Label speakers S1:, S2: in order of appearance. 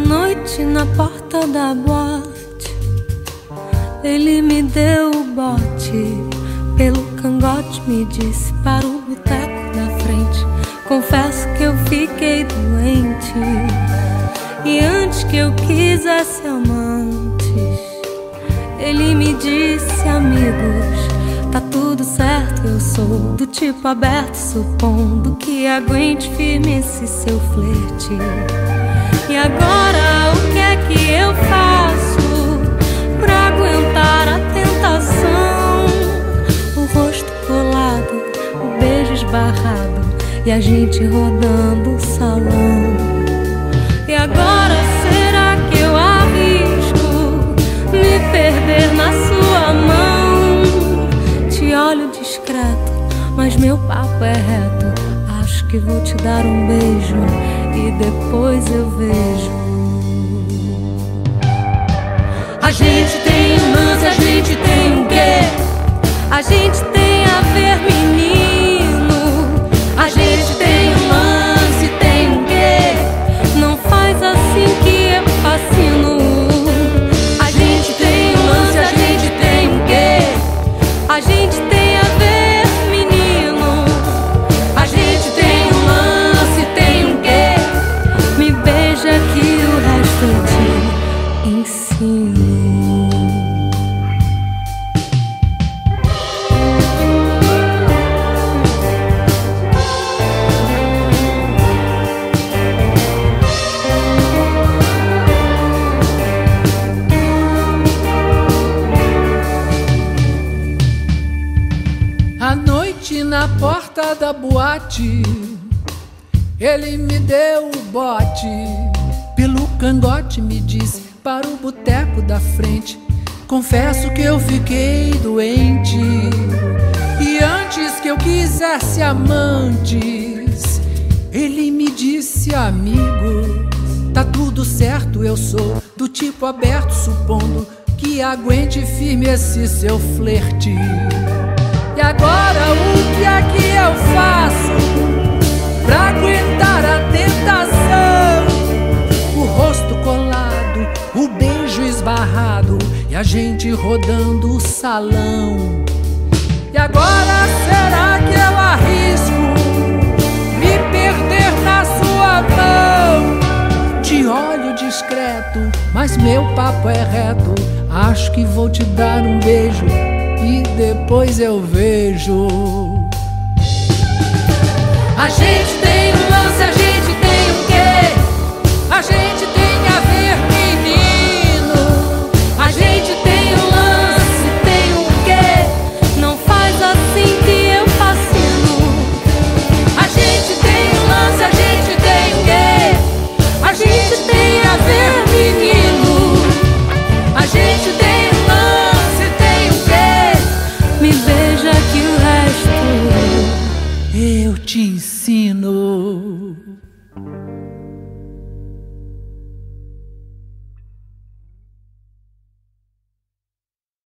S1: noite na porta da boate, ele me deu o bote. Pelo cangote me disse para o boteco da frente. Confesso que eu fiquei doente. E antes que eu quisesse amantes, ele me disse: amigos, tá tudo certo, eu sou do tipo aberto, supondo que aguente firme esse seu flerte. E agora o que é que eu faço pra aguentar a tentação? O rosto colado, o beijo esbarrado e a gente rodando o salão. E agora será que eu arrisco me perder na sua mão? Te olho discreto, mas meu papo é reto. Acho que vou te dar um beijo e depois eu vejo. A gente tem um lance, a gente tem um quê? A gente tem a ver, menino. A gente tem um lance, tem um quê? Não faz assim que eu fascino. A gente tem um lance, a gente tem um quê? A gente tem a ver, menino. A gente tem um lance, tem um quê? Me beija que o resto eu te ensino.
S2: À noite na porta da boate, ele me deu o bote. Pelo cangote me disse para o boteco da frente. Confesso que eu fiquei doente. E antes que eu quisesse amantes, ele me disse: amigo, tá tudo certo, eu sou do tipo aberto, supondo que aguente firme esse seu flerte. E agora o que é que eu faço pra aguentar a tentação? O rosto colado, o beijo esbarrado e a gente rodando o salão. E agora será que eu arrisco me perder na sua mão? Te olho discreto, mas meu papo é reto. Acho que vou te dar um beijo e depois eu vejo. A gente tem um lance, a gente tem um quê? A gente tem a ver, menino. A gente tem um lance, tem um quê? Não faz assim que eu fascino. A gente tem um lance, a gente tem um quê? A gente tem a ver, menino. A gente tem um lance, tem um quê? Me beija que o resto eu te ensino.